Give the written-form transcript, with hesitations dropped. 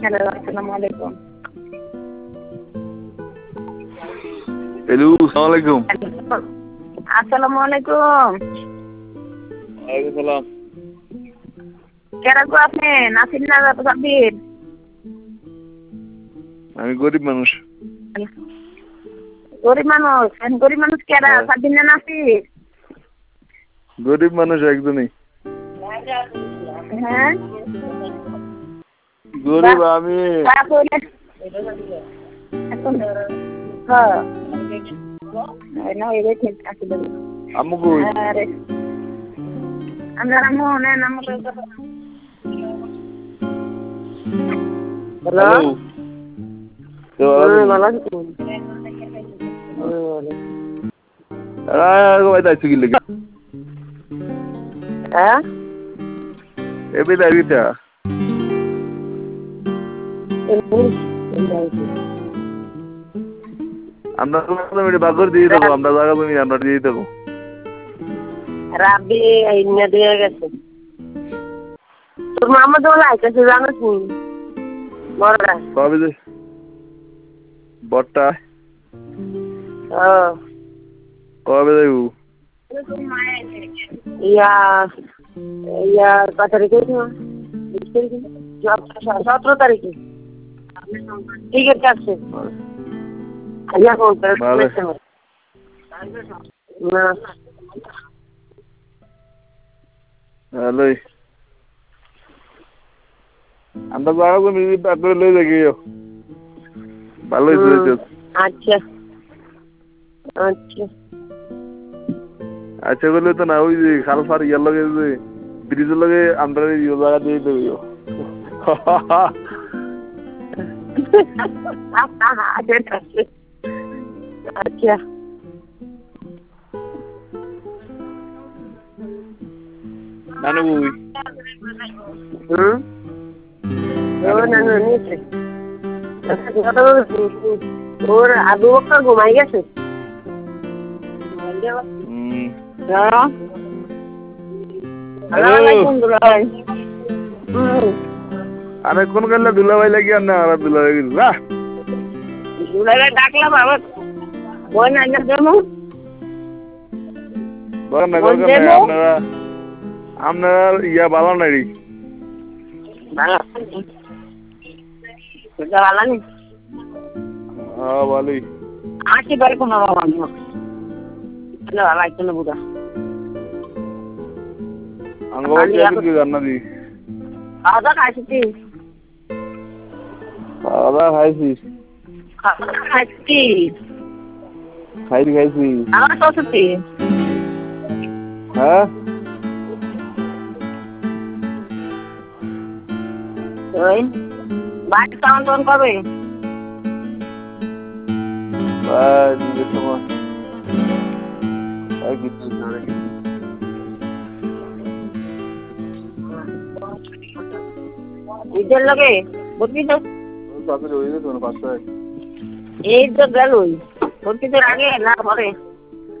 Hello, আসসালামু আলাইকুম। Hello, আসসালামু আলাইকুম। আসসালামু আলাইকুম। ওয়ালাইকুম সালাম। কেরা গো আপনি? নাসির না সাব্বির? আমি গরিব মানুষ। গরিব মানুষ? গরিব মানুষ কেরা? সাব্বির না নাসির? গরিব মানুষ একজনই। হ্যাঁ গরিব আমি। আম্মু কই? আমরা আম্মু নেন আম্মু। হ্যালো। ভালো আছি। হ্যাঁ এবার দাঁড়িয়েটা আমরা বাগর দিয়ে দেবো, আমরা জায়গা জমি আমরা দিয়ে দেবো। রাব্বি আইনা দিয়ে গেছে। তোর মামা দোলা আইতেছে জানিস নি? বড়রা কবে যে বটটা কবে যাইব? ইয়া ইয়া কত তারিখে? 17 তারিখে। ঠিক আছে। আইয়া ফোন করে না। হ্যালো, আমরা জায়গা জমি করে লই যাই ভালো হয়েছে। আচ্ছা আচ্ছা আচ্ছা বলে তো না, ওই যে খাল ফার ইয়ার লগে যে ব্রিজের লগে আমরা জায়গা দিয়ে দেবো। আচ্ছা নানু বই ওর আবু বকর ঘুমাই গেছে। আরে কোন গেলে দুলাভাই লাগি আর না আর দুলাভাই দুলাভাই ডাকলাম আবার বই না দেবো আপনারা আপনারা ইয়া ভালো নাই ভালো নি ভালোই আছি বাড়ি কোনো ভালো লাগছে না বুঝা জান্নাতি খাওয়া খাইছি খাওয়া খাইছি খাইছি খাইছি আমার শ্বশুরটি হ্যাঁ ওই বাড়ি টাউন কবে? ঈদের লগে বুঝলি তো এই তো গেল ভর্তি তোর আগে না পরে।